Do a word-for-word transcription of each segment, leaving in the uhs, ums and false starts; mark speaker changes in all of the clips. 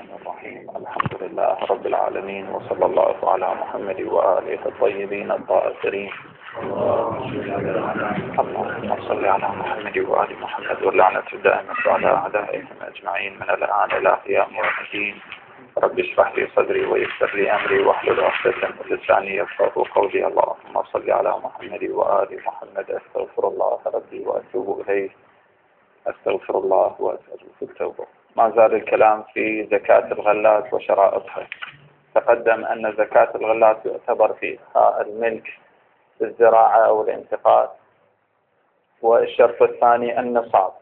Speaker 1: الرحيم. الحمد لله رب العالمين، وصلى الله على محمد وآله الطيبين الطاهرين. اللهم صل على محمد وآل محمد، واللعنة الدائمة على أعدائهم أجمعين من الآن إلى قيام يوم الدين. رب اشرح لي صدري ويسر لي أمري واحلل عقدة من لساني يفقهوا قولي. اللهم صل على محمد وآل محمد. أستغفر الله ربي وأتوب إليه. أستغفر الله وأسأله التوبة. ما زال الكلام في زكاة الغلات وشرائطها. تقدم أن زكاة الغلات يعتبر فيها الملك الزراعة أو الانتقال، والشرط الثاني النصاب.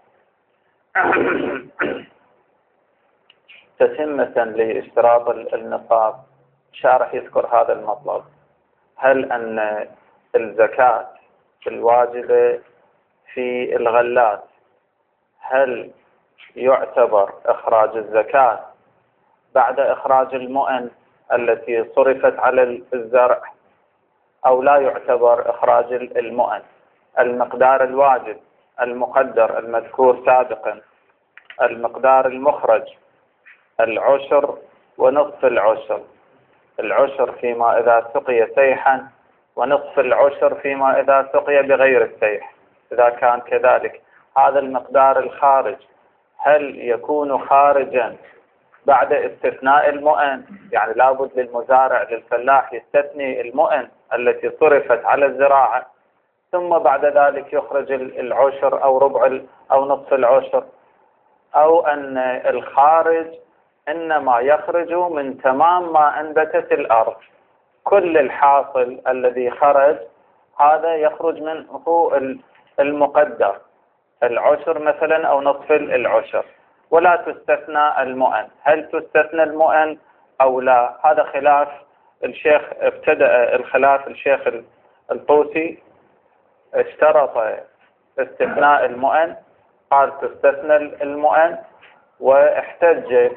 Speaker 1: تتمة لاشتراط النصاب شارح يذكر هذا المطلب: هل أن الزكاة الواجبة في الغلات هل يعتبر إخراج الزكاة بعد إخراج المؤن التي صرفت على الزرع، أو لا يعتبر إخراج المؤن؟ المقدار الواجب المقدر المذكور سابقا، المقدار المخرج العشر ونصف العشر. العشر فيما إذا سقي سيحا، ونصف العشر فيما إذا سقي بغير السيح. إذا كان كذلك، هذا المقدار الخارج هل يكون خارجا بعد استثناء المؤن؟ يعني لابد للمزارع للفلاح يستثني المؤن التي صرفت على الزراعة، ثم بعد ذلك يخرج العشر أو ربع أو نصف العشر، أو أن الخارج إنما يخرج من تمام ما أنبتت الأرض؟ كل الحاصل الذي خرج هذا يخرج منه المقدر، العشر مثلا أو نصف العشر، ولا تستثنى المؤن. هل تستثنى المؤن أو لا؟ هذا خلاف الشيخ. ابتدأ الخلاف الشيخ الطوسي، اشترط استثناء المؤن، قال تستثنى المؤن، واحتج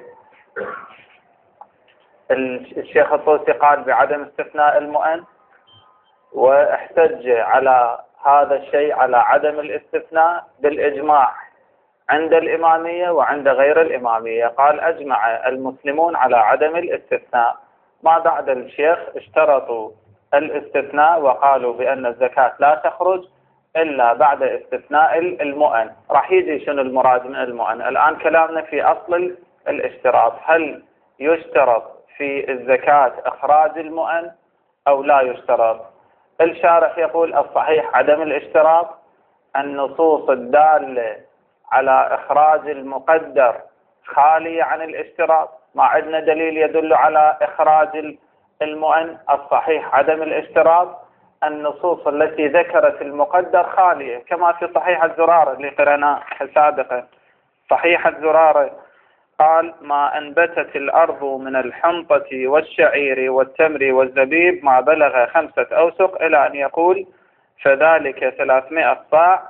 Speaker 1: الشيخ الطوسي قال بعدم استثناء المؤن، واحتج على هذا الشيء على عدم الاستثناء بالإجماع عند الإمامية وعند غير الإمامية. قال أجمع المسلمون على عدم الاستثناء. ما بعد الشيخ اشترطوا الاستثناء وقالوا بأن الزكاة لا تخرج إلا بعد استثناء المؤن. راح يجي شنو المراد من المؤن. الآن كلامنا في أصل الاشتراط: هل يشترط في الزكاة إخراج المؤن أو لا يشترط؟ الشارح يقول الصحيح عدم الاشتراط. النصوص الدالة على إخراج المقدر خالية عن الاشتراط، ما عندنا دليل يدل على إخراج المؤن. الصحيح عدم الاشتراط. النصوص التي ذكرت المقدر خالية، كما في صحيح الزرارة اللي قرأناه سابقا. صحيح الزرارة قال: ما أنبتت الأرض من الحنطة والشعير والتمر والزبيب ما بلغ خمسة أوسق، إلى أن يقول: فذلك ثلاثمائة صاع.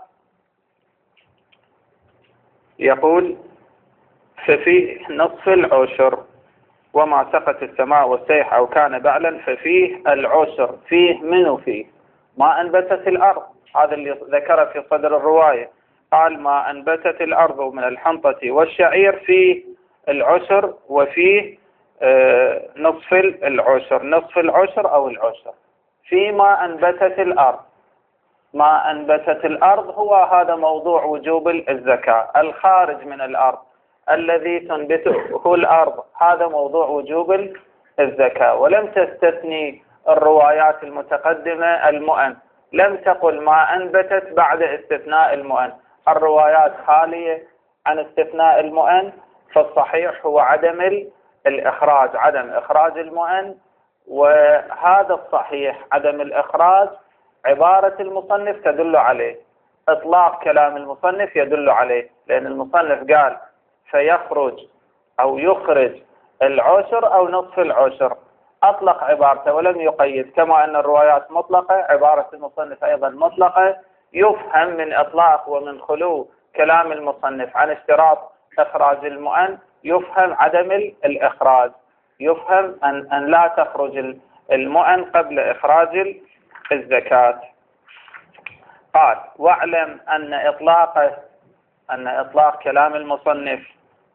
Speaker 1: يقول: ففيه نصف العشر، وما سقت السماء والسيح أو كان بعلا ففيه العشر. فيه منه فيه ما أنبتت الأرض، هذا اللي ذكر في صدر الرواية. قال: ما أنبتت الأرض من الحنطة والشعير فيه العشر، وفيه آه نصف العشر. نصف العشر أو العشر فيما أنبتت الأرض. ما أنبتت الأرض هو هذا موضوع وجوب الزكاة. الخارج من الأرض الذي تنبته الأرض هذا موضوع وجوب الزكاة. ولم تستثني الروايات المتقدمة المؤن، لم تقل ما أنبتت بعد استثناء المؤن. الروايات خالية عن استثناء المؤن، فالصحيح هو عدم الإخراج، عدم إخراج المؤن. وهذا الصحيح عدم الإخراج عبارة المصنف تدل عليه، إطلاق كلام المصنف يدل عليه، لأن المصنف قال فيخرج أو يخرج العشر أو نصف العشر، أطلق عبارته ولم يقيد. كما أن الروايات مطلقة، عبارة المصنف أيضا مطلقة. يفهم من إطلاق ومن خلو كلام المصنف عن اشتراط إخراج المؤن، يفهم عدم الإخراج، يفهم أن, أن لا تخرج المؤن قبل إخراج الزكاة. قال: واعلم أن إطلاق أن إطلاق كلام المصنف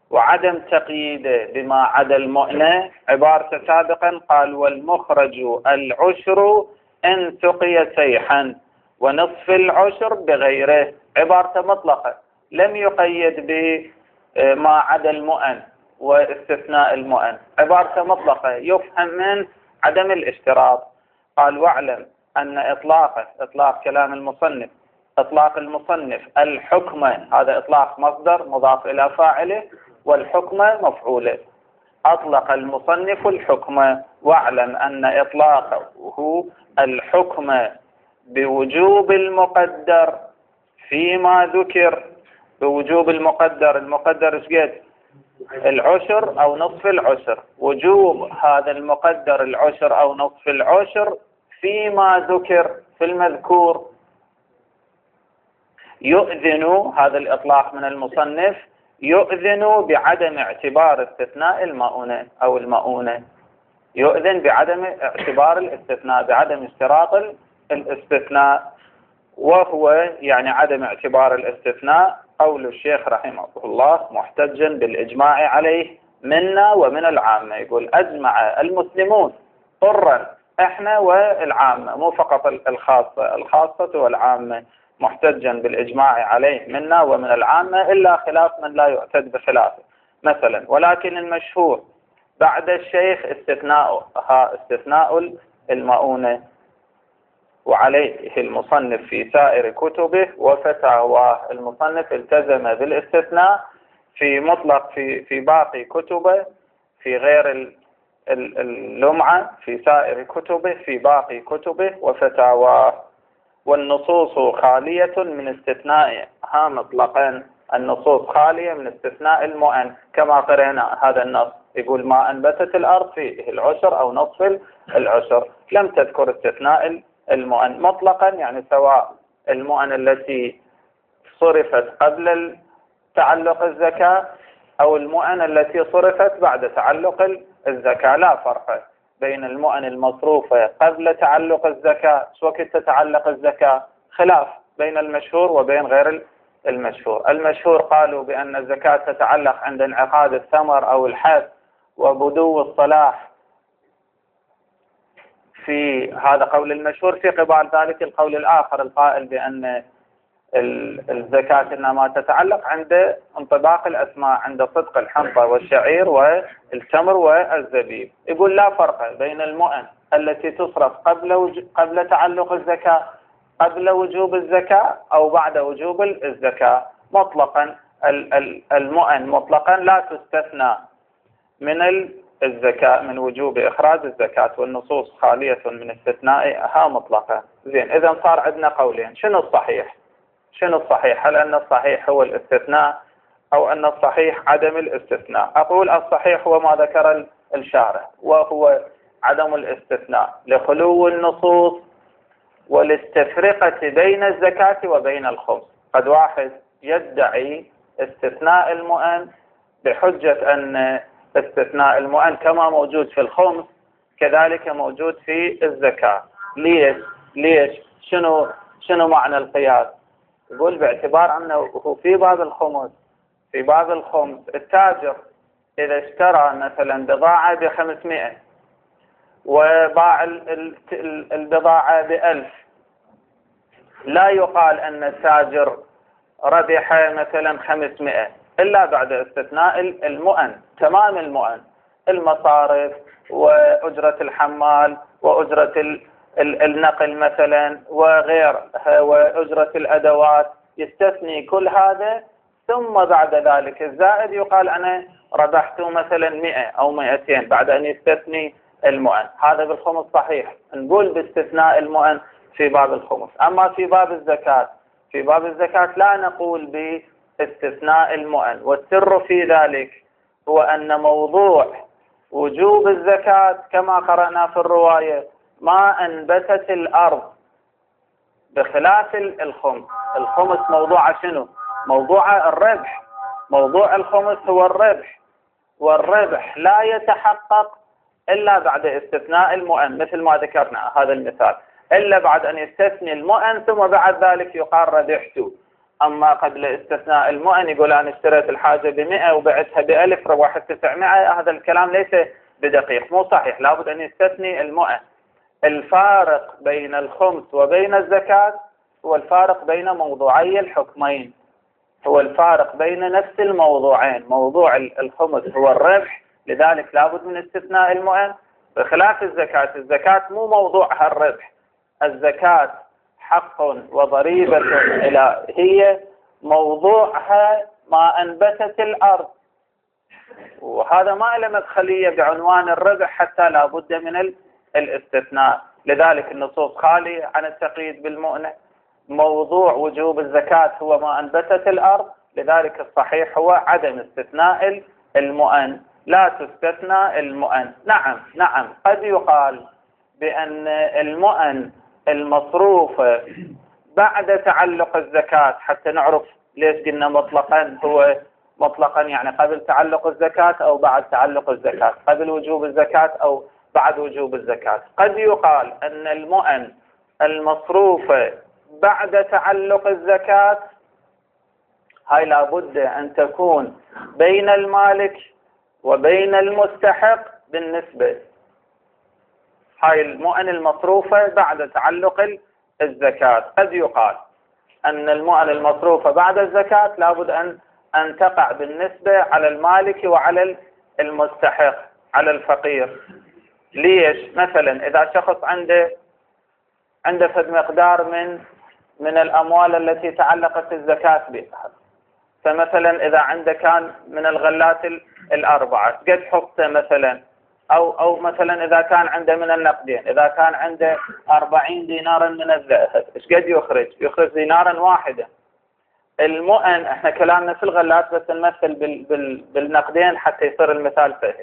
Speaker 1: وعدم تقييده بما عدا المؤنة. عبارة سابقا قال والمخرج العشر إن سقي سيحا ونصف العشر بغيره. عبارة مطلقة لم يقيد بما عدا المؤن واستثناء المؤن، عبارة مطلقة يفهم من عدم الاشتراط. قال واعلم أن إطلاقه إطلاق كلام المصنف إطلاق المصنف الحكمة، هذا إطلاق مصدر مضاف إلى فاعله والحكمة مفعوله. أطلق المصنف الحكمة، واعلم أن إطلاقه الحكمة بوجوب المقدر فيما ذكر. بوجوب المقدر، المقدر ايش قد؟ العشر أو نصف العشر. وجوب هذا المقدر العشر أو نصف العشر فيما ذكر في المذكور. يؤذن هذا الإطلاق من المصنف يؤذن بعدم اعتبار استثناء المؤونة أو المؤونة. يؤذن بعدم اعتبار الاستثناء، بعدم اشتراط الاستثناء، وهو يعني عدم اعتبار الاستثناء قول الشيخ رحمه الله محتجا بالإجماع عليه منا ومن العامة. يقول أجمع المسلمون طرا، احنا والعامة، مو فقط الخاصة، الخاصة والعامة، محتجا بالإجماع عليه منا ومن العامة إلا خلاف من لا يعتد بخلافه مثلا. ولكن المشهور بعد الشيخ استثناء استثناء المؤونة، وعليه المصنف في سائر كتبه وفتاواه. المصنف التزم بالاستثناء في مطلق في في باقي كتبه، في غير اللمعة، في سائر كتبه، في باقي كتبه وفتاواه. والنصوص خالية من استثنائها مطلقا. النصوص خالية من استثناء المؤن كما قرأنا هذا النص يقول ما أنبتت الأرض فيه العشر أو نصف العشر، لم تذكر استثناء المؤن مطلقا، يعني سواء المؤن التي صرفت قبل تعلق الزكاة أو المؤن التي صرفت بعد تعلق الزكاة، لا فرق بين المؤن المصروفة قبل تعلق الزكاة وقت تتعلق الزكاة، خلاف بين المشهور وبين غير المشهور. المشهور قالوا بأن الزكاة تتعلق عند انعقاد الثمر أو الحب وبدو الصلاح، في هذا قول المشهور. في قبال ذلك القول الآخر القائل بأن الزكاة إنما تتعلق عند انطباق الأسماء، عند صدق الحنطة والشعير والتمر والزبيب. يقول لا فرق بين المؤن التي تصرف قبل وج... قبل تعلق الزكاة، قبل وجوب الزكاة أو بعد وجوب الزكاة مطلقا. المؤن مطلقا لا تستثنى من الزكاة من وجوب إخراج الزكاة، والنصوص خالية من استثنائها مطلقا. زين، إذا صار عندنا قولين. شنو الصحيح؟ شنو الصحيح؟ هل أن الصحيح هو الاستثناء أو أن الصحيح عدم الاستثناء؟ أقول الصحيح هو ما ذكر الشارع، وهو عدم الاستثناء لخلو النصوص والاستفرقة بين الزكاة وبين الخمس. قد واحد يدعي استثناء المؤن بحجة أن استثناء المؤن كما موجود في الخمس كذلك موجود في الزكاة. ليش؟ ليش؟ شنو شنو معنى القياس؟ يقول باعتبار أنه في باب الخمس في باب الخمس التاجر إذا اشترى مثلا بضاعة بخمسمائة وباع البضاعة بألف، لا يقال أن التاجر ربح مثلا خمسمائة إلا بعد استثناء المؤن، تمام المؤن، المصارف وأجرة الحمال وأجرة النقل مثلا وغيرها وأجرة الأدوات، يستثني كل هذا، ثم بعد ذلك الزائد يقال أنا ربحت مثلا مئة أو مئتين بعد أن يستثني المؤن. هذا بالخمس صحيح، نقول باستثناء المؤن في باب الخمس. أما في باب الزكاة في باب الزكاة لا نقول باستثناء المؤن، والسر في ذلك هو أن موضوع وجوب الزكاة كما قرأنا في الرواية ما أنبتت الأرض، بخلاف الخمس. الخمس موضوع شنو؟ موضوع الربح. موضوع الخمس هو الربح، والربح لا يتحقق إلا بعد استثناء المؤن، مثل ما ذكرنا هذا المثال، إلا بعد أن يستثني المؤن ثم بعد ذلك يقال ربحت. أما قبل استثناء المؤن يقول أنا اشتريت الحاجة بمئة وبعتها بألف ربحت تسعمائة، هذا الكلام ليس بدقيق، مو صحيح، لابد أن يستثني المؤن. الفارق بين الخمس وبين الزكاة هو الفارق بين موضوعي الحكمين، هو الفارق بين نفس الموضوعين. موضوع الخمس هو الربح، لذلك لابد من استثناء المؤن، بخلاف الزكاة. الزكاة مو موضوعها الربح، الزكاة حق وضريبة إلى هي موضوعها ما أنبتت الأرض، وهذا ما له مدخلية بعنوان الربح، حتى لابد من الاستثناء. لذلك النصوص خالية عن التقييد بالمؤنة. موضوع وجوب الزكاة هو ما أنبتت الأرض، لذلك الصحيح هو عدم استثناء المؤن، لا تستثنى المؤن. نعم نعم قد يقال بأن المؤن المصروفة بعد تعلق الزكاة، حتى نعرف ليش قلنا مطلقا، هو مطلقا يعني قبل تعلق الزكاة أو بعد تعلق الزكاة، قبل وجوب الزكاة أو بعد وجوب الزكاة. قد يقال أن المؤن المصروفة بعد تعلق الزكاة هاي لابد أن تكون بين المالك وبين المستحق بالنسبة. هاي المؤن المصروفة بعد تعلق الزكاة قد يقال أن المؤن المصروفة بعد الزكاة لابد أن أن تقع بالنسبة على المالك وعلى المستحق، على الفقير. ليش؟ مثلا إذا شخص عنده عنده فد مقدار من من الأموال التي تعلقت الزكاة بها، فمثلا إذا عنده كان من الغلات الأربعة قد حصته مثلا، أو أو مثلا إذا كان عنده من النقدين، إذا كان عنده أربعين دينارا من الذهب إيش قد يخرج؟ يخرج دينارا واحدا. المؤن احنا كلامنا في الغلات بس نمثل بال بال بالنقدين حتى يصير المثال سهل.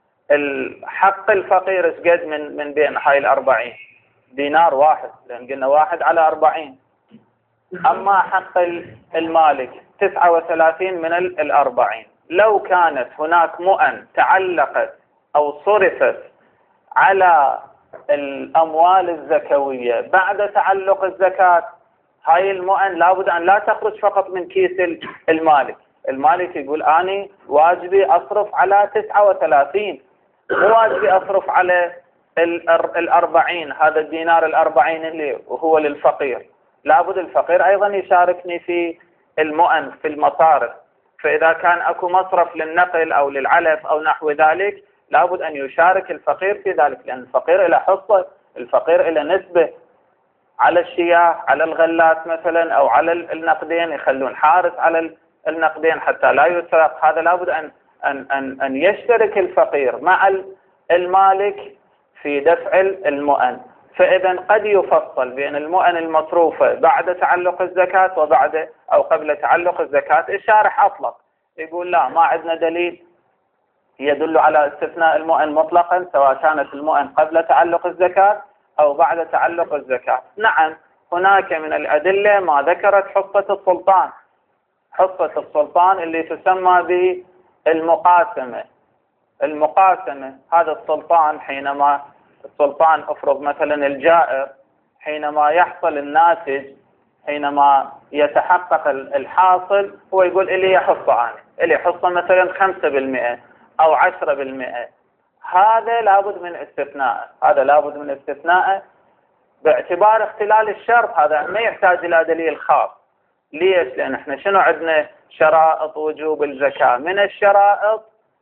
Speaker 1: الحق الفقير ايش قد من من بين هاي الأربعين؟ دينار واحد، لأن قلنا واحد على أربعين. أما حق المالك تسعة وثلاثين من الأربعين. لو كانت هناك مؤن تعلقت أو صرفت على الأموال الزكوية بعد تعلق الزكاة، هاي المؤن لابد أن لا تخرج فقط من كيس المالك. المالك يقول أنا واجبي أصرف على تسعة وثلاثين، مو واجبي أصرف على الأربعين، هذا الدينار الأربعين اللي هو للفقير. لابد الفقير أيضا يشاركني في المؤن في المصارف. فإذا كان أكو مصرف للنقل أو للعلف أو نحو ذلك لابد أن يشارك الفقير في ذلك، لأن الفقير إلى حصة، الفقير إلى نسبة على الشياه، على الغلات مثلا أو على النقدين، يخلون حارس على النقدين حتى لا يسرق. هذا لابد أن أن أن أن يشترك الفقير مع المالك في دفع المؤن. فإذا قد يفصل بين المؤن المصروفة بعد تعلق الزكاة وبعد أو قبل تعلق الزكاة. الشارح أطلق، يقول لا، ما عندنا دليل يدل على استثناء المؤن مطلقا سواء كانت المؤن قبل تعلق الزكاة أو بعد تعلق الزكاة. نعم هناك من الأدلة ما ذكرت حصة السلطان، حصة السلطان اللي تسمى بالمقاسمة. المقاسمة هذا السلطان حينما السلطان افرض مثلا الجائر حينما يحصل الناتج، حينما يتحقق الحاصل، هو يقول إلي حصة، أنا إلي حصة مثلا خمسة بالمئة أو عشرة بالمئة. هذا لابد من استثناء، هذا لابد من استثناء باعتبار اختلال الشرط. هذا ما يحتاج إلى دليل خاص. ليش؟ لأن احنا شنو عندنا شرائط وجوب الزكاة؟ من الشرائط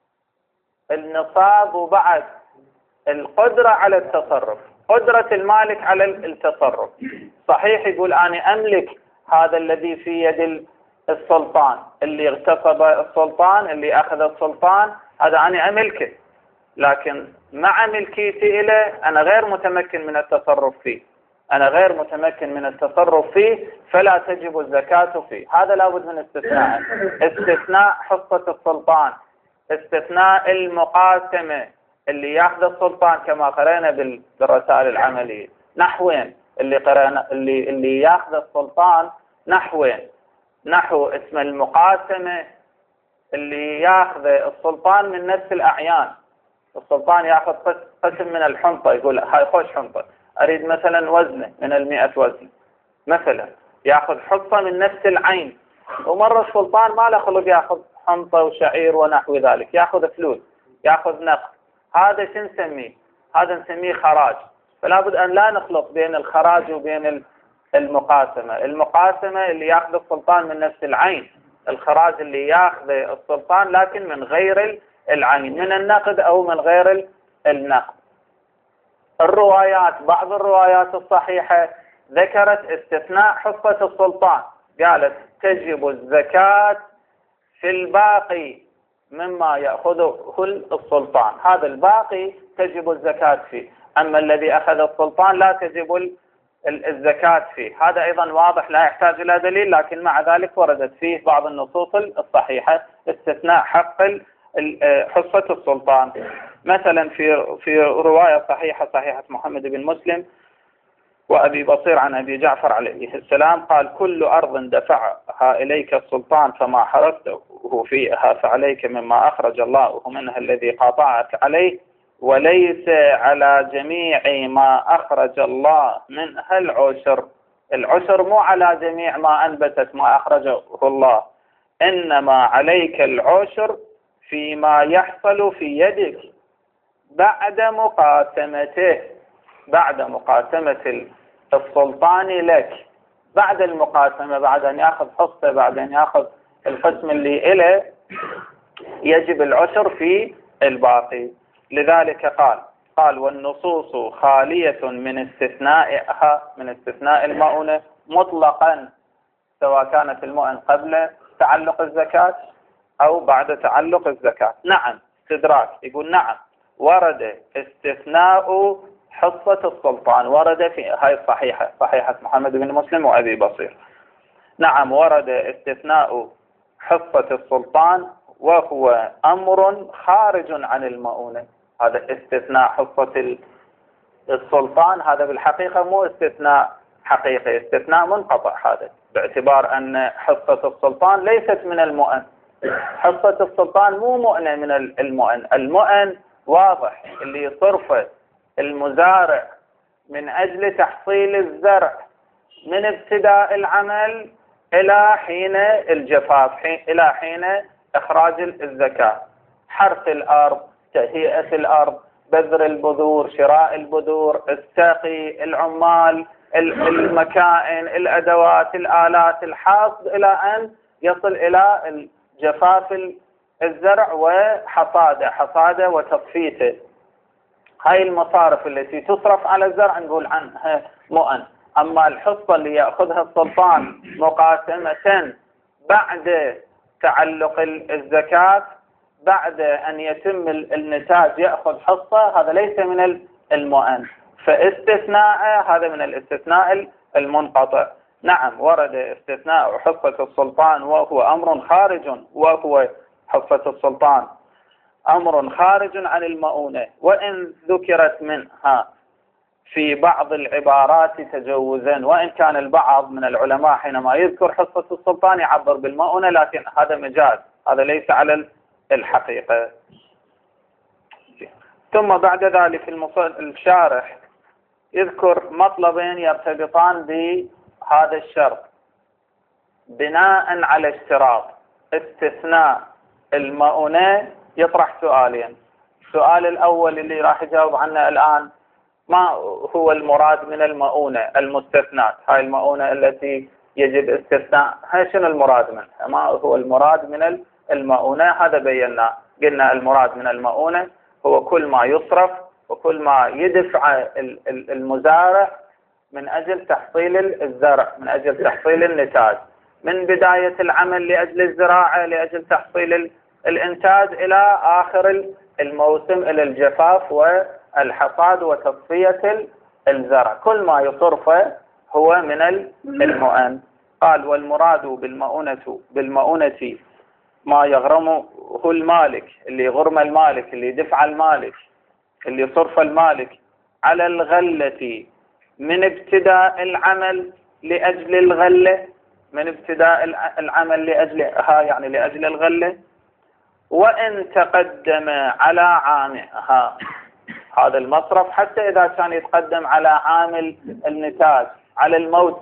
Speaker 1: النصاب وبعد القدرة على التصرف، قدرة المالك على التصرف. صحيح يقول أنا أملك هذا الذي في يد السلطان، اللي اغتصب السلطان، اللي أخذ السلطان، هذا أنا أملكه، لكن مع ملكيتي إليه أنا غير متمكن من التصرف فيه، أنا غير متمكن من التصرف فيه، فلا تجب الزكاة فيه. هذا لابد من استثناء. استثناء حصة السلطان، استثناء المقاسمة اللي ياخذ السلطان كما قرأنا بالرسائل العملية نحوين، اللي قرأنا اللي اللي ياخذ السلطان نحوين، نحو اسم المقاسمة اللي ياخذ السلطان من نفس الأعيان. السلطان ياخذ قسم من الحنطة، يقول هاي خوش حنطة، أريد مثلا وزنه من المئة وزن مثلا، يأخذ حصة من نفس العين. ومرة السلطان ما له خلق يأخذ حنطة وشعير ونحو ذلك، يأخذ فلوس، يأخذ نقد. هذا شو نسميه؟ هذا نسميه خراج. فلا بد أن لا نخلط بين الخراج وبين المقاسمة. المقاسمة اللي يأخذ السلطان من نفس العين، الخراج اللي يأخذ السلطان لكن من غير العين، من النقد أو من غير النقد. الروايات، بعض الروايات الصحيحة ذكرت استثناء حصة السلطان، قالت تجب الزكاة في الباقي مما يأخذه السلطان، هذا الباقي تجب الزكاة فيه، أما الذي أخذ السلطان لا تجب الزكاة فيه. هذا أيضا واضح لا يحتاج إلى دليل، لكن مع ذلك وردت فيه بعض النصوص الصحيحة استثناء حق حصة السلطان. مثلا في في رواية صحيحة صحيحة محمد بن مسلم وأبي بصير عن أبي جعفر عليه السلام قال: كل أرض دفعها إليك السلطان فما حرسته فيها فعليك مما أخرج الله منها الذي قاطعك عليه، وليس على جميع ما أخرج الله منها العشر. العشر مو على جميع ما أنبتت ما أخرجه الله، إنما عليك العشر فيما يحصل في يدك بعد مقاسمته، بعد مقاسمة السلطان لك، بعد المقاسمة، بعد أن يأخذ حصة، بعد أن يأخذ القسم اللي إله، يجب العشر في الباقي. لذلك قال قال والنصوص خالية من استثنائها، من استثناء المؤونة مطلقا، سواء كانت المؤن قبل تعلق الزكاة أو بعد تعلق الزكاة. نعم، استدراك، يقول نعم ورد استثناء حصة السلطان، ورد في هاي الصحيحة صحيحة محمد بن مسلم وأبي بصير. نعم ورد استثناء حصة السلطان وهو أمر خارج عن المؤونة. هذا استثناء حصة السلطان، هذا بالحقيقة مو استثناء حقيقي، استثناء منقطع، هذا باعتبار أن حصة السلطان ليست من المؤن. حصة السلطان مو مؤنة من المؤن. المؤن واضح اللي صرفه المزارع من أجل تحصيل الزرع من ابتداء العمل إلى حين الجفاف، إلى حين إخراج الزكاة، حرث الأرض، تهيئة الأرض، بذر البذور، شراء البذور، السقي، العمال، المكائن، الأدوات، الآلات، الحاصد، إلى أن يصل إلى جفاف الزرع وحصاده، حصاده وتصفيته. هاي المصارف التي تصرف على الزرع نقول عنها مؤن. أما الحصة اللي يأخذها السلطان مقاسمة بعد تعلق الزكاة، بعد أن يتم النتاج يأخذ حصة، هذا ليس من المؤن، فاستثناء هذا من الاستثناء المنقطع. نعم ورد استثناء حصة السلطان وهو أمر خارج، وهو حصة السلطان أمر خارج عن المؤونة، وإن ذكرت منها في بعض العبارات تجوزا، وإن كان البعض من العلماء حينما يذكر حصة السلطان يعبر بالمؤونة، لكن هذا مجاز، هذا ليس على الحقيقة. ثم بعد ذلك الشارح يذكر مطلبين يرتبطان بهذا الشرط بناء على اشتراط استثناء المؤونة. يطرح سؤالين. السؤال الأول اللي راح يجاوب عنه الآن: ما هو المراد من المؤونة المستثنات؟ هاي المؤونة التي يجب استثناء، هاي شنو المراد منها؟ ما هو المراد من المؤونة؟ هذا بينا، قلنا المراد من المؤونة هو كل ما يصرف وكل ما يدفع المزارع من أجل تحصيل الزرع، من أجل تحصيل النتاج، من بداية العمل لأجل الزراعة لأجل تحصيل الإنتاج إلى آخر الموسم، إلى الجفاف والحصاد وتصفية الزرع، كل ما يصرفه هو من المؤن. قال: والمراد بالمؤونة بالمؤونة ما يغرمه المالك، اللي غرم المالك، اللي دفع المالك، اللي صرف المالك على الغلة من ابتداء العمل لأجل الغلة، من ابتداء العمل لأجلها يعني لأجل الغلة، وإن تقدم على عامها. هذا المصرف حتى إذا كان يتقدم على عامل النتاج، على الموسم،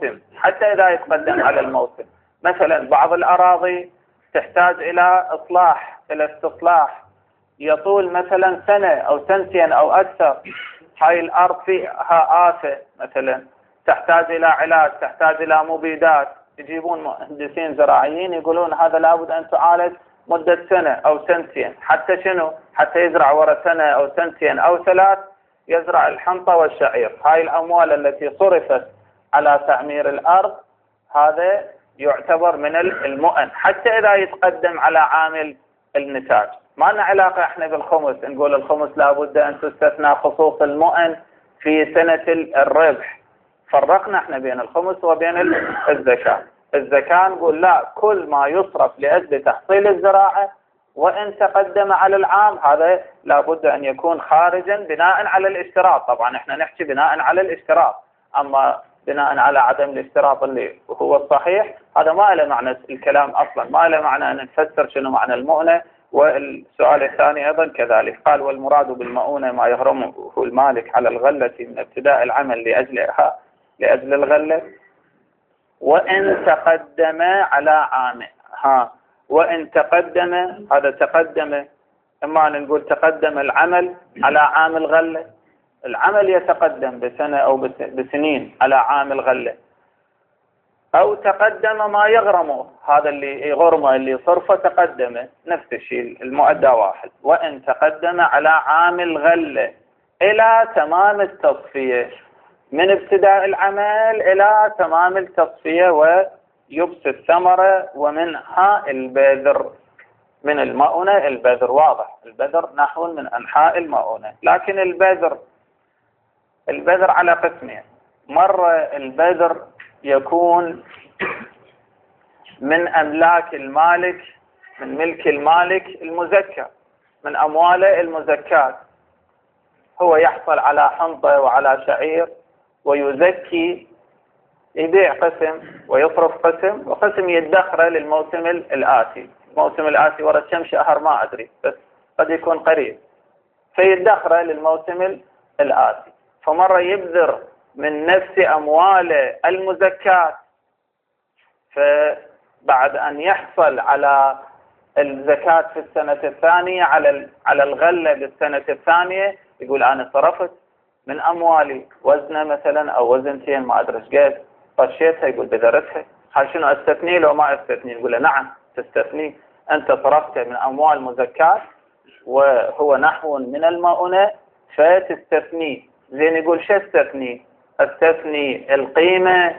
Speaker 1: حتى إذا يتقدم على الموسم. مثلا بعض الأراضي تحتاج إلى إصلاح، إلى استصلاح، يطول مثلا سنة أو سنتين أو أكثر. هاي الأرض فيها آفة مثلا تحتاج إلى علاج، تحتاج إلى مبيدات، يجيبون مهندسين زراعيين يقولون هذا لابد أن تعالج مدة سنة أو سنتين. حتى شنو؟ حتى يزرع ورا سنة أو سنتين أو ثلاث يزرع الحنطة والشعير. هاي الأموال التي صرفت على تعمير الأرض هذا يعتبر من المؤن، حتى إذا يتقدم على عامل النتاج. ما لنا علاقة احنا بالخمس، نقول الخمس لابد أن تستثنى خصوص المؤن في سنة الربح. فرقنا احنا بين الخمس وبين الزكاة. الزكاة نقول لا، كل ما يصرف لأجل تحصيل الزراعة وإن تقدم على العام هذا لابد أن يكون خارجا بناء على الاشتراط. طبعا احنا نحكي بناء على الاشتراط، أما بناء على عدم الاشتراط اللي هو الصحيح هذا ما له معنى الكلام أصلا، ما له معنى أن نفسر شنو معنى المؤنة. والسؤال الثاني أيضا كذلك، قال والمراد بالمؤونة ما يغرمه المالك على الغلة من ابتداء العمل لأجلها لأجل الغلة وإن تقدم على عامه. ها وإن تقدم، هذا تقدم إما نقول تقدم العمل على عام الغلة، العمل يتقدم بسنة أو بسنين على عام الغلة، أو تقدم ما يغرمه، هذا اللي يغرمه اللي صرفه تقدمه نفس الشيء المؤدى واحد. وإن تقدم على عام الغلة إلى تمام التصفية، من ابتداء العمل إلى تمام التصفية ويبس الثمرة ومنها البذر. من المؤونة البذر، واضح البذر نحو من أنحاء المؤونة. لكن البذر البذر على قسمين. مرة البذر يكون من أملاك المالك، من ملك المالك المزكى، من أمواله المزكاة. هو يحصل على حنطة وعلى شعير ويزكي، يبيع قسم ويصرف قسم، وقسم يدخره للموسم الآتي. الموسم الآتي ورا كم شهر ما أدري، بس قد يكون قريب، فيدخره للموسم الآتي. فمرة يبذر من نفس أمواله المزكاة، فبعد أن يحصل على الزكاة في السنة الثانية على على الغلة بالسنة الثانية يقول أنا صرفت من أموالي وزنه مثلا أو وزنتين ما أدري ايش قد طشيتها، يقول بذرتها، هل شنو استثني لو ما استثني؟ يقول له نعم تستثني، أنت صرفت من أموال مزكاة وهو نحو من المؤونة فتستثني. زين يقول شو استثني؟ استثني القيمة،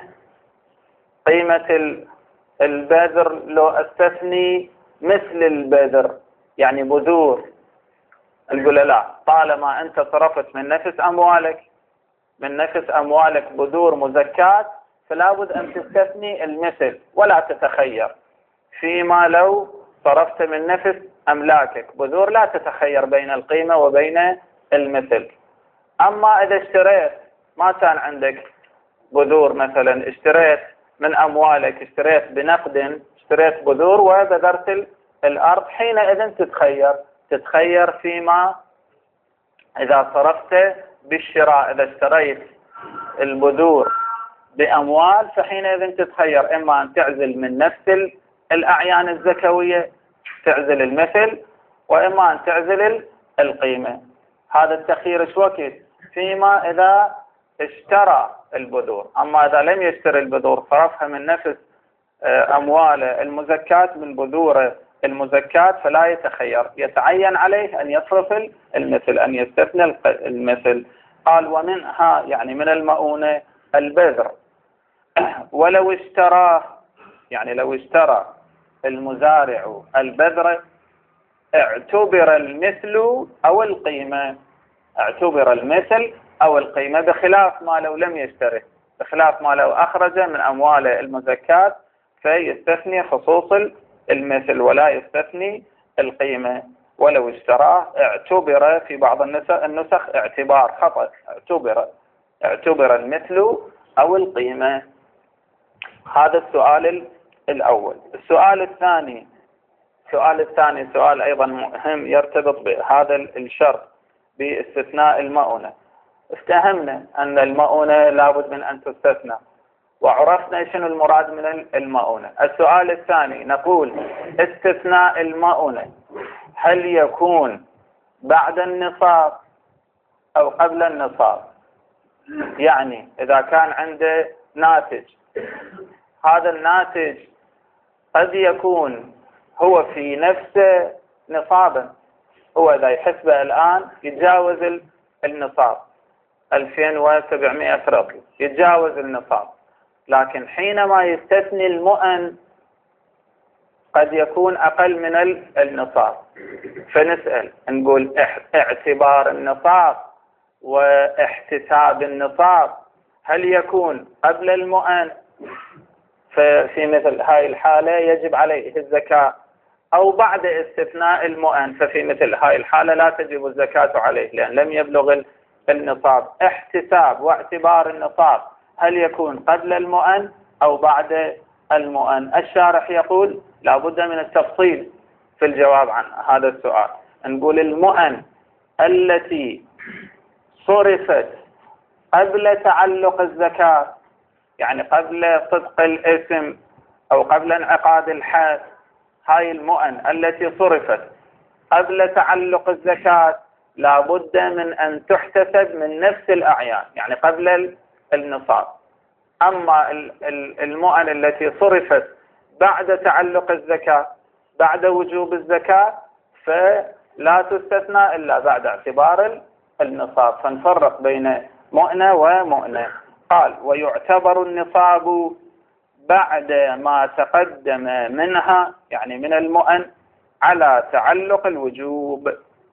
Speaker 1: قيمة البذر، لو استثني مثل البذر يعني بذور. نقول لا، طالما أنت صرفت من نفس أموالك من نفس أموالك بذور مزكاة فلا بد أن تستثني المثل ولا تتخير. فيما لو صرفت من نفس أملاكك بذور لا تتخير بين القيمة وبين المثل. أما إذا اشتريت ما كان عندك بذور مثلا، اشتريت من أموالك، اشتريت بنقد، اشتريت بذور وبذرت الأرض، حينئذ تتخير تتخير فيما إذا صرفت بالشراء. إذا اشتريت البذور بأموال فحينئذ تتخير إما أن تعزل من نفس الأعيان الزكوية تعزل المثل، وإما أن تعزل القيمة. هذا التخيير ايش وقت؟ فيما إذا اشترى البذور. أما إذا لم يشتري البذور صرفها من نفس أمواله المزكاة من بذوره المزكاة فلا يتخير، يتعين عليه أن يصرف المثل، أن يستثني المثل. قال ومنها يعني من المؤونة البذر. ولو اشترى، يعني لو اشترى المزارع البذر اعتبر المثل أو القيمة، اعتبر المثل أو القيمة، بخلاف ما لو لم يشتري، بخلاف ما لو أخرج من أمواله المزكاة فيستثني خصوص المثل ولا يستثني القيمة. ولو اشتراه اعتبر، في بعض النسخ اعتبار خطأ، اعتبر اعتبر المثل أو القيمة. هذا السؤال الأول. السؤال الثاني السؤال الثاني سؤال أيضا مهم يرتبط بهذا الشرط باستثناء المؤونة. افتهمنا أن المؤونة لابد من أن تستثنى، وعرفنا شنو المراد من المؤونة. السؤال الثاني نقول استثناء المؤونة هل يكون بعد النصاب أو قبل النصاب؟ يعني إذا كان عنده ناتج، هذا الناتج قد يكون هو في نفسه نصابا، هو إذا يحسبه الآن يتجاوز النصاب ألفين وسبعمائة رطل، يتجاوز النصاب، لكن حينما يستثني المؤن قد يكون أقل من النصاب. فنسأل نقول اعتبار النصاب واحتساب النصاب هل يكون قبل المؤن؟ ففي مثل هاي الحالة يجب عليه الزكاة، أو بعد استثناء المؤن، ففي مثل هاي الحالة لا تجب الزكاة عليه لأن لم يبلغ النصاب. احتساب واعتبار النصاب هل يكون قبل المؤن أو بعد المؤن؟ الشارح يقول لا بد من التفصيل في الجواب عن هذا السؤال. نقول المؤن التي صرفت قبل تعلق الزكاة، يعني قبل صدق الاسم أو قبل انعقاد الحد، هاي المؤن التي صرفت قبل تعلق الزكاة لا بد من أن تحتسب من نفس الأعيان، يعني قبل النصاب. أما المؤن التي صرفت بعد تعلق الزكاة بعد وجوب الزكاة فلا تستثنى إلا بعد اعتبار النصاب. فنفرق بين مؤنة ومؤنة. قال ويعتبر النصاب بعد ما تقدم منها، يعني من المؤن، على تعلق الوجوب.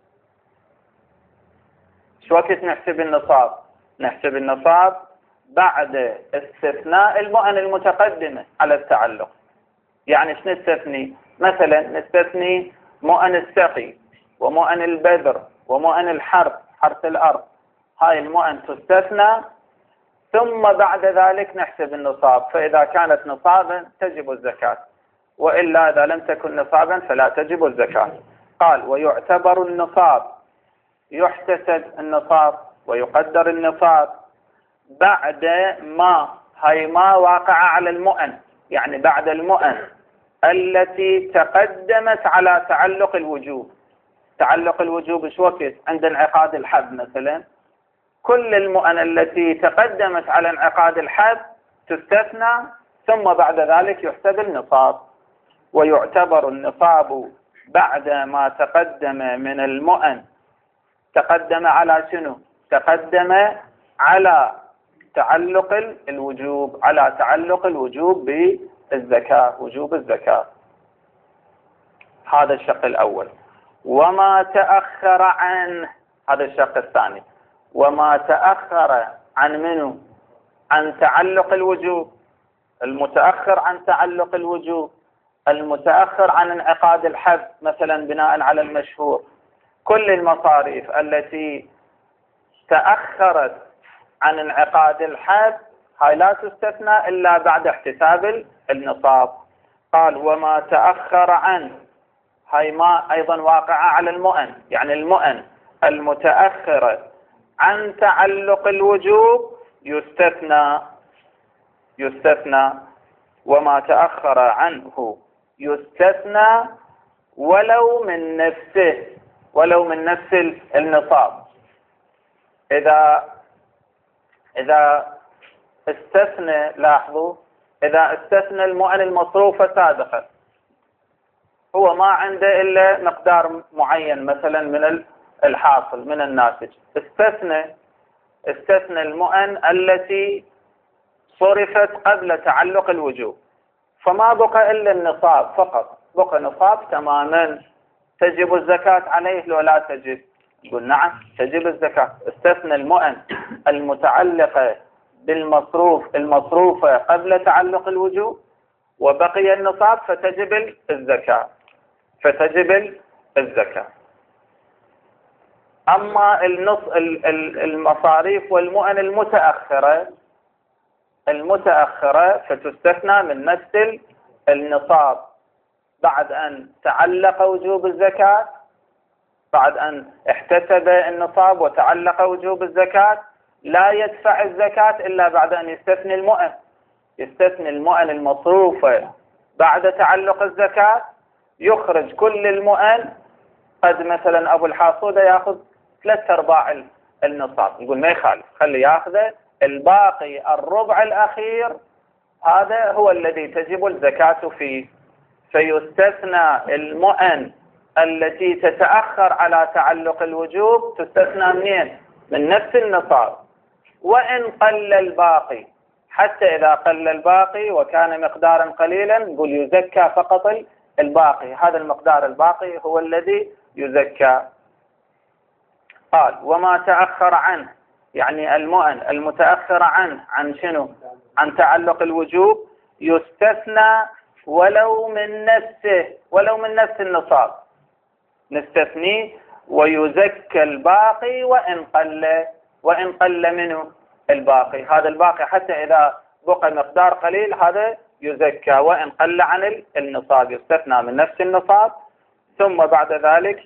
Speaker 1: شو وقت نحسب النصاب؟ نحسب النصاب بعد استثناء المؤن المتقدمة على التعلق. يعني شو نستثني؟ مثلا نستثني مؤن السقي ومؤن البذر ومؤن الحرث، حرث الأرض، هاي المؤن تستثنى ثم بعد ذلك نحسب النصاب. فإذا كانت نصابا تجب الزكاة، وإلا إذا لم تكن نصابا فلا تجب الزكاة. قال ويعتبر النصاب، يحتسب النصاب ويقدر النصاب بعد ما، هاي ما واقع على المؤن، يعني بعد المؤن التي تقدمت على تعلق الوجوب. تعلق الوجوب شو وقت؟ عند انعقاد الحد مثلا، كل المؤن التي تقدمت على انعقاد الحد تستثنى ثم بعد ذلك يحسب النصاب. ويعتبر النصاب بعد ما تقدم من المؤن. تقدم على شنو؟ تقدم على تعلق الوجوب، على تعلق الوجوب بالزكاة، وجوب الزكاة. هذا الشق الأول. وما تأخر عنه، هذا الشق الثاني. وما تأخر عن منه؟ عن تعلق الوجوب. المتأخر عن تعلق الوجوب، المتأخر عن انعقاد الحد مثلا بناء على المشهور. كل المصاريف التي تأخرت عن انعقاد الحد هاي لا تستثنى إلا بعد احتساب النصاب. قال وما تأخر عنه، هاي ما أيضا واقعة على المؤن، يعني المؤن المتأخرة عن تعلق الوجوب يستثنى يستثنى وما تأخر عنه يستثنى ولو من نفسه، ولو من نفس النصاب. إذا إذا استثنى، لاحظوا، إذا استثنى المؤن المصروفة سابقا، هو ما عنده إلا مقدار معين مثلا من الحاصل من الناتج، استثنى استثنى المؤن التي صرفت قبل تعلق الوجوب، فما بقى إلا النصاب فقط، بقى نصاب تماما. تجب الزكاة عليه لو لا تجب؟ يقول نعم تجب الزكاة. استثنى المؤن المتعلقة بالمصروف المصروفة قبل تعلق الوجوب وبقي النصاب فتجب الزكاة، فتجب الزكاة. أما النص المصاريف والمؤن المتأخرة المتأخرة فتستثنى من نفس النصاب بعد أن تعلق وجوب الزكاة، بعد أن احتسب النصاب وتعلق وجوب الزكاة لا يدفع الزكاة إلا بعد أن يستثني المؤن. يستثني المؤن المصروفة بعد تعلق الزكاة، يخرج كل المؤن. قد مثلا أبو الحاصودة يأخذ ثلاثة أرباع النصاب، يقول ما يخالف، خلي يأخذه، الباقي الربع الأخير هذا هو الذي تجب الزكاة فيه. فيستثنى المؤن التي تتأخر على تعلق الوجوب، تستثنى منين؟ من نفس النصاب. وإن قل الباقي، حتى إذا قل الباقي وكان مقدارا قليلا، نقول يزكى فقط الباقي، هذا المقدار الباقي هو الذي يزكى. قال وما تأخر عنه، يعني المؤن المتأخر عنه، عن شنو؟ عن تعلق الوجوب، يستثنى ولو من نفسه، ولو من نفس النصاب نستثنيه، ويزكى الباقي وإن قل، وإن قل منه الباقي. هذا الباقي حتى إذا بقى مقدار قليل هذا يزكى، وإن قل عن النصاب يستثنى من نفس النصاب، ثم بعد ذلك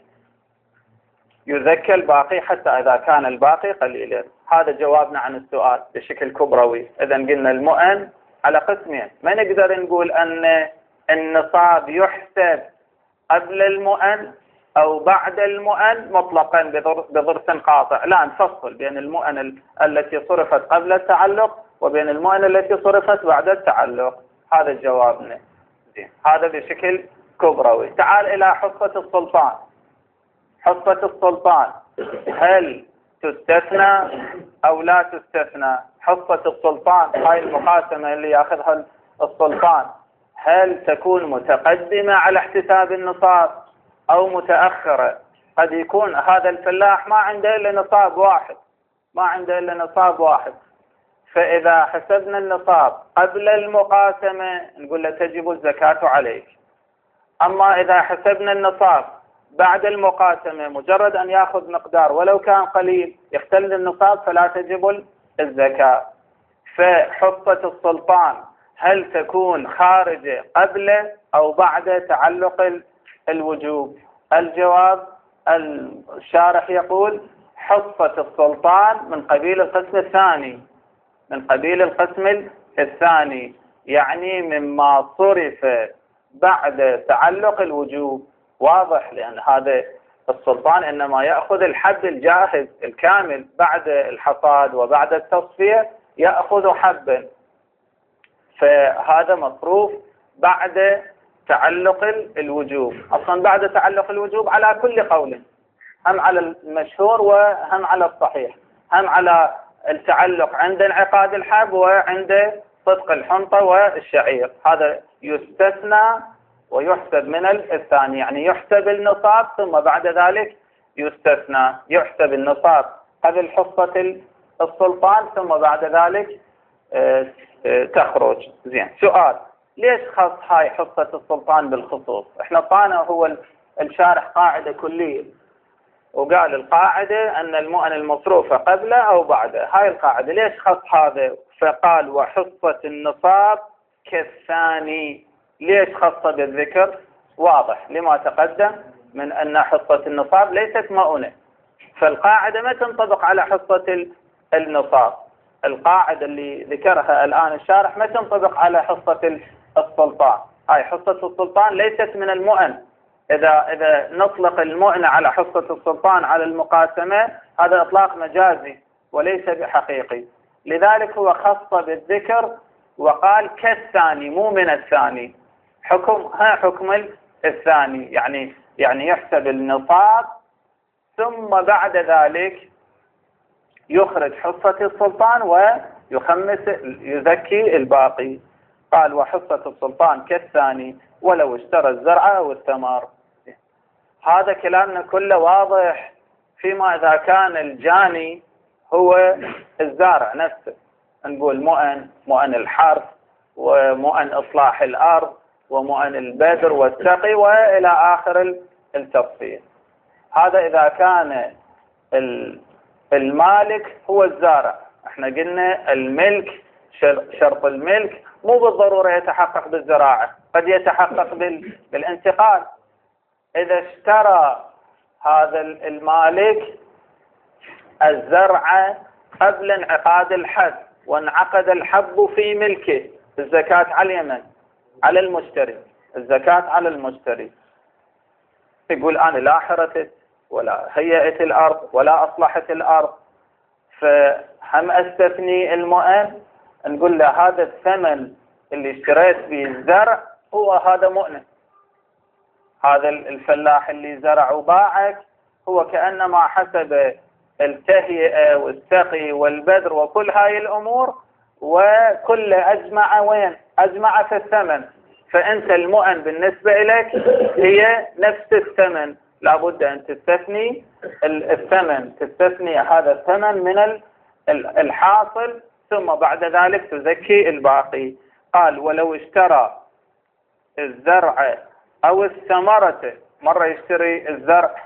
Speaker 1: يزكى الباقي حتى إذا كان الباقي قليلا. هذا جوابنا عن السؤال بشكل كبروي. إذا قلنا المؤن على قسمين، ما نقدر نقول أن النصاب يحسب قبل المؤن أو بعد المؤن مطلقا بضرس قاطع، لا، نفصل بين المؤن التي صرفت قبل التعلق وبين المؤن التي صرفت بعد التعلق. هذا جوابنا. هذا بشكل كبروي. تعال إلى حصة السلطان. حصة السلطان هل تستثنى أو لا تستثنى؟ حصة السلطان هاي المقاسمة اللي يأخذها السلطان، هل تكون متقدمة على احتساب النصاب أو متأخرة؟ قد يكون هذا الفلاح ما عنده إلا نصاب واحد، ما عنده إلا نصاب واحد، فإذا حسبنا النصاب قبل المقاسمة نقول له تجب الزكاة عليك. أما إذا حسبنا النصاب بعد المقاسمة، مجرد أن يأخذ مقدار ولو كان قليل يختل النصاب فلا تجب الزكاة. فحصة السلطان هل تكون خارجة قبل أو بعد تعلق الوجوب؟ الجواب الشارح يقول حصة السلطان من قبيل القسم الثاني، من قبيل القسم الثاني، يعني مما صرف بعد تعلق الوجوب. واضح، لأن هذا السلطان إنما يأخذ الحب الجاهز الكامل بعد الحصاد وبعد التصفية، يأخذ حبا، فهذا مصروف بعد تعلق الوجوب. أصلا بعد تعلق الوجوب على كل قول، هم على المشهور وهم على الصحيح، هم على التعلق عند انعقاد الحب وعند صدق الحنطة والشعير. هذا يستثنى ويحسب من الثاني، يعني يحسب النصاب ثم بعد ذلك يستثنى. يحسب النصاب قبل حصة السلطان ثم بعد ذلك تخرج. زين، سؤال، ليش خص هاي حصة السلطان بالخصوص؟ احنا طانا هو الشارح قاعدة كلية وقال القاعدة أن المؤن المصروفة قبله أو بعده. هاي القاعدة ليش خص هذا؟ فقال وحصة النصاب كالثاني. ليش خص بالذكر؟ واضح لما تقدم من أن حصة النصاب ليست مؤونة، فالقاعدة ما تنطبق على حصة النصاب. القاعدة اللي ذكرها الآن الشارح ما تنطبق على حصة السلطان. هاي حصة السلطان ليست من المؤن. إذا إذا نطلق المؤن على حصة السلطان على المقاسمة هذا إطلاق مجازي وليس بحقيقي، لذلك هو خص بالذكر وقال كالثاني، مو من الثاني. حكم ها حكم الثاني، يعني يعني يحسب النصاب ثم بعد ذلك يخرج حصة السلطان ويخمس يزكي الباقي. قال وحصة السلطان كالثاني ولو اشترى الزرع أو الثمار. هذا كلامنا كله واضح، فيما إذا كان الجاني هو الزارع نفسه، نقول مؤن، مؤن الحرث ومؤن إصلاح الأرض ومؤن البذر والسقي وإلى آخر التفصيل. هذا إذا كان المالك هو الزارع. احنا قلنا الملك، شرط الملك مو بالضرورة يتحقق بالزراعة، قد يتحقق بالانتقال. إذا اشترى هذا المالك الزرع قبل انعقاد الحب وانعقد الحب في ملكه، الزكاة على اليمن، على المشتري، الزكاة على المشتري. يقول أنا لا حرثت ولا هيئت الأرض ولا أصلحت الأرض، فهم أستثني المؤن. نقول له هذا الثمن اللي اشتريت به الزرع هو هذا مؤنة، هذا الفلاح اللي زرع وباعك هو كأنما حسب التهيئة والسقي والبذر وكل هاي الأمور، وكل أجمع وين؟ أجمع في الثمن. فأنت المؤن بالنسبة لك هي نفس الثمن، لابد أن تستثني الثمن، تستثني هذا الثمن من الحاصل، ثم بعد ذلك تزكي الباقي. قال ولو اشترى الزرع أو الثمرة، مرة يشتري الزرع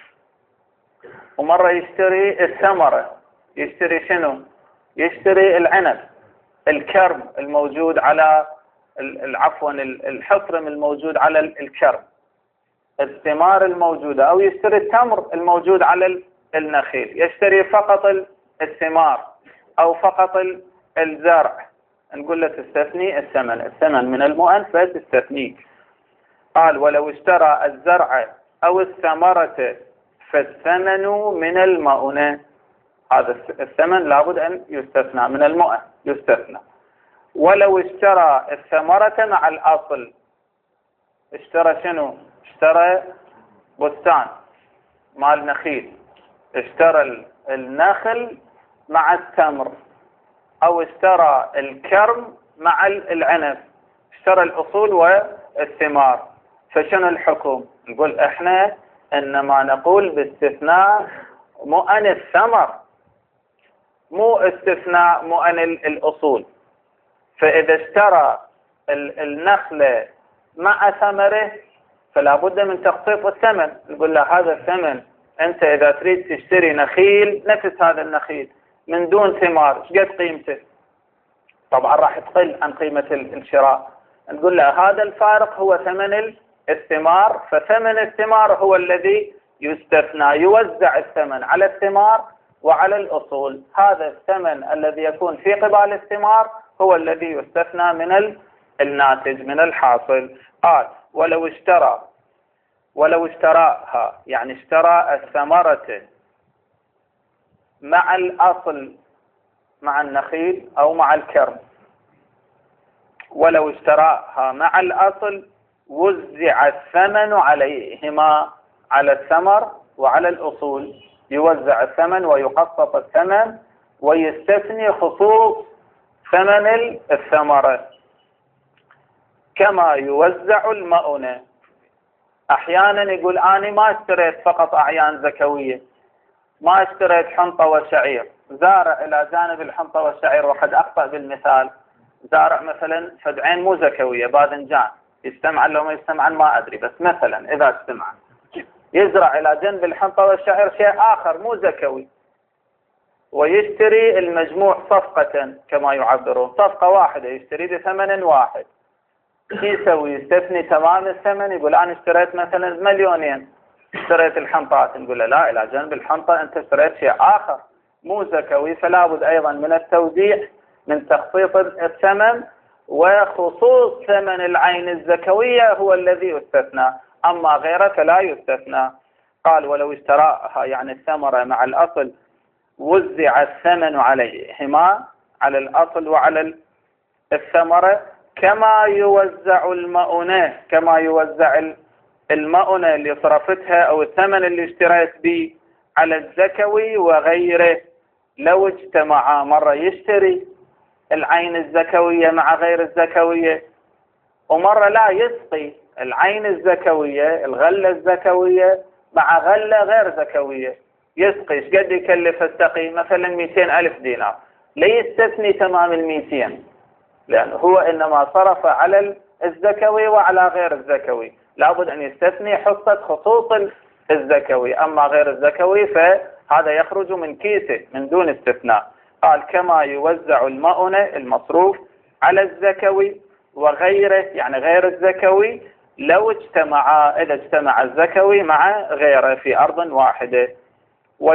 Speaker 1: ومرة يشتري الثمرة. يشتري شنو؟ يشتري العنب، الكرم الموجود على عفوا الحصرم الموجود على الكرم، الثمار الموجودة، أو يشتري التمر الموجود على النخيل. يشتري فقط الثمار أو فقط الزرع، نقول له تستثني الثمن، الثمن من المؤن فتستثنيه. قال ولو اشترى الزرع أو الثمرة فالثمن من المؤنة، هذا الثمن لابد أن يستثنى من المؤن، يستثنى. ولو اشترى الثمرة مع الأصل، اشترى شنو؟ اشترى بستان مال نخيل، اشترى النخل مع التمر، أو اشترى الكرم مع العنب، اشترى الأصول والثمار. فشنو الحكم؟ نقول احنا انما نقول باستثناء مؤن الثمر، مو استثناء مؤن الأصول. فإذا اشترى النخلة مع ثمره فلا بد من تخصيص الثمن. نقول له هذا الثمن أنت إذا تريد تشتري نخيل نفس هذا النخيل من دون ثمار، ايش قد قيمته؟ طبعا راح تقل عن قيمة الشراء. نقول له هذا الفارق هو ثمن الثمار، فثمن الثمار هو الذي يستثنى، يوزع الثمن على الثمار وعلى الأصول. هذا الثمن الذي يكون في قبال الثمار هو الذي يستثنى من الناتج، من الحاصل. قال ولو اشترى، ولو اشتراها يعني اشترى الثمرة مع الأصل، مع النخيل أو مع الكرم، ولو اشتراها مع الأصل وزع الثمن عليهما، على الثمر وعلى الأصول يوزع الثمن ويقسط الثمن، ويستثني خصوص ثمن الثمرة كما يوزع المؤونة. أحيانا يقول أنا ما اشتريت فقط أعيان زكوية، ما اشتريت حنطة وشعير، زارع إلى جانب الحنطة والشعير، وقد أخطأ بالمثال، زارع مثلا فدعين مو زكوية باذنجان، يستمعن لو ما يستمعن ما أدري، بس مثلا إذا استمعن، يزرع إلى جنب الحنطة والشعير شيء آخر مو زكوي، ويشتري المجموع صفقة كما يعبرون، صفقة واحدة يشتري بثمن واحد. يسوي؟ يستثني تمام الثمن، يقول أنا اشتريت مثلا مليونين، اشتريت الحنطات، نقول له لا، إلى جنب الحنطة أنت اشتريت شيء آخر مو زكوي، فلا بد أيضا من التوزيع، من تخصيص الثمن، وخصوص ثمن العين الزكوية هو الذي يستثنى، أما غيره فلا يستثنى. قال ولو اشتراها يعني الثمرة مع الأصل وزع الثمن عليهما، على الأصل وعلى الثمرة، كما يوزع المؤونة، كما يوزع المؤونة اللي صرفتها أو الثمن اللي اشتريت به على الزكوي وغيره. لو اجتمعا، مرة يشتري العين الزكوية مع غير الزكوية، ومرة لا يسقي العين الزكوية، الغلة الزكوية مع غلة غير زكوية، يسقي. ايش قد يكلف السقي؟ مثلا مئتين ألف دينار، لا يستثني تمام المئتين، لأنه هو إنما صرف على الزكوي وعلى غير الزكوي، لابد أن يستثني حصة خصوص الزكوي، أما غير الزكوي فهذا يخرج من كيسه من دون استثناء. قال كما يوزع المؤونة المصروف على الزكوي وغيره يعني غير الزكوي، لو اجتمع، إذا اجتمع الزكوي مع غيره في أرض واحدة.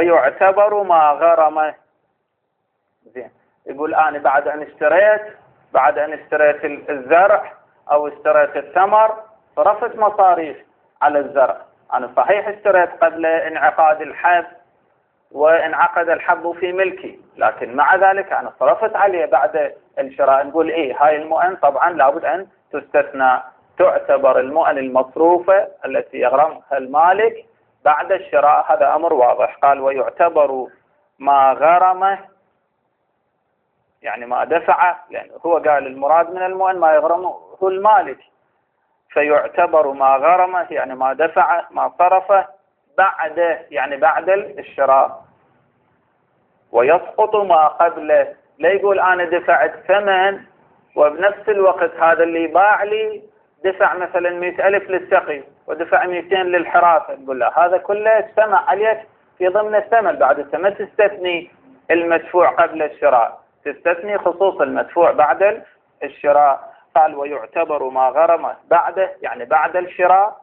Speaker 1: ويعتبر ما غرمه. زين، يقول أنا بعد أن اشتريت، بعد أن اشتريت الزرع أو اشتريت الثمر صرفت مصاريف على الزرع. أنا صحيح اشتريت قبل انعقاد الحب وانعقد الحب في ملكي، لكن مع ذلك أنا صرفت عليه بعد الشراء. نقول إيه، هاي المؤن طبعا لابد أن تستثنى، تعتبر المؤن المصروفة التي يغرمها المالك بعد الشراء. هذا أمر واضح. قال ويعتبر ما غرمه، يعني ما دفعه، لأن هو قال المراد من المؤن ما يغرمه هو المالك، فيعتبر ما غرمه يعني ما دفعه ما صرفه بعد يعني بعد الشراء. ويسقط ما قبله. لا يقول أنا دفعت ثمن وبنفس الوقت هذا اللي باع لي دفع مثلا مئة ألف للسقي ودفع مئتين للحراسة، نقول له هذا كله اجتمع عليك في ضمن الثمن. بعد الثمن تستثني المدفوع قبل الشراء، تستثني خصوص المدفوع بعد الشراء. قال ويعتبر ما غرمه بعده يعني بعد الشراء،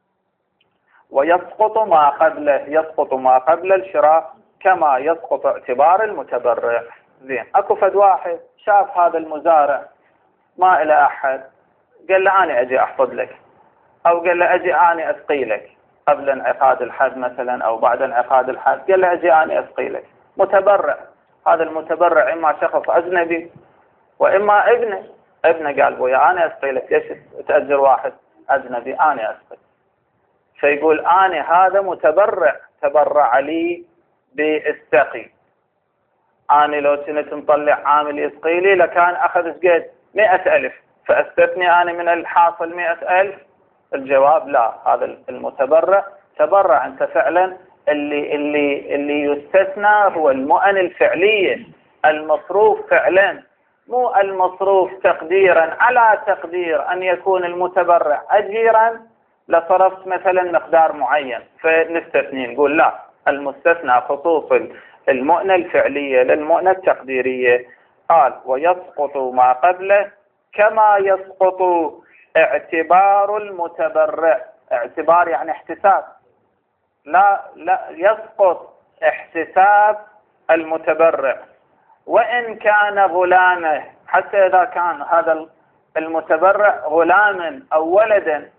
Speaker 1: ويسقط ما قبله، يسقط ما قبل الشراء كما يسقط اعتبار المتبرع. زين، اكو فد واحد شاف هذا المزارع ما إلى أحد، قال له أنا أجي أحفظ لك، أو قال له أجي أنا أسقي لك قبل انعقاد الحد مثلا أو بعد انعقاد الحد، قال له أجي أنا أسقي لك. متبرع. هذا المتبرع إما شخص أجنبي وإما ابنه. ابنه قال بويا أنا أسقي لك، ليش تأجر واحد أجنبي، أنا أسقي. فيقول أنا هذا متبرع تبرع لي بالسقي. أنا لو كنت مطلع عامل يسقي لي لكان أخذ قد مئة ألف، فأستثني أنا من الحاصل مئة ألف. الجواب لا، هذا المتبرع تبرع أنت فعلا. اللي اللي اللي يستثنى هو المؤن الفعلية المصروف فعلا، مو المصروف تقديرا. على تقدير أن يكون المتبرع أجيرا لصرفت مثلا مقدار معين فنستثني، نقول لا، المستثنى خصوص المؤنة الفعلية للمؤنة التقديرية. قال ويسقط ما قبله كما يسقط اعتبار المتبرع. اعتبار يعني احتساب، لا لا يسقط احتساب المتبرع وإن كان غلاما. حتى إذا كان هذا المتبرع غلاما أو ولدا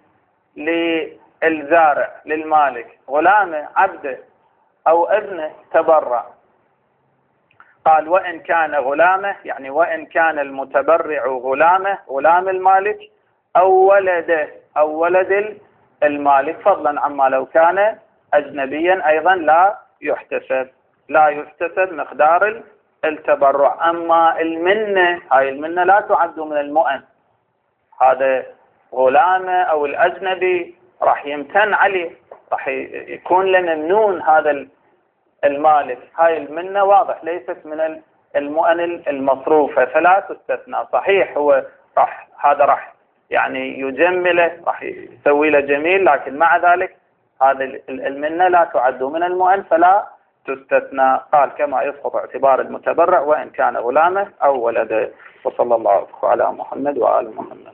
Speaker 1: للزارع للمالك، غلامه عبده أو ابنه تبرع. قال وإن كان غلامه يعني وإن كان المتبرع غلامه غلام المالك أو ولده أو ولد المالك، فضلا عما لو كان أجنبيا أيضا لا يحتسب لا يحتسب مقدار التبرع. أما المنة، هاي المنة لا تعد من المؤن. هذا غلامه أو الأجنبي راح يمتن عليه، راح يكون لممنون هذا المالك. هاي المنة واضح ليست من المؤن المصروفة فلا تستثنى. صحيح هو راح هذا راح يعني يجمله، راح يسوي له جميل، لكن مع ذلك هذه المنة لا تعد من المؤن فلا تستثنى. قال كما يسقط اعتبار المتبرع وإن كان غلامه أو ولده. وصلى الله على محمد وآل محمد.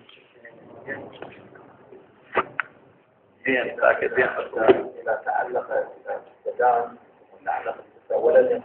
Speaker 2: إذا تعلق السدان وتعلق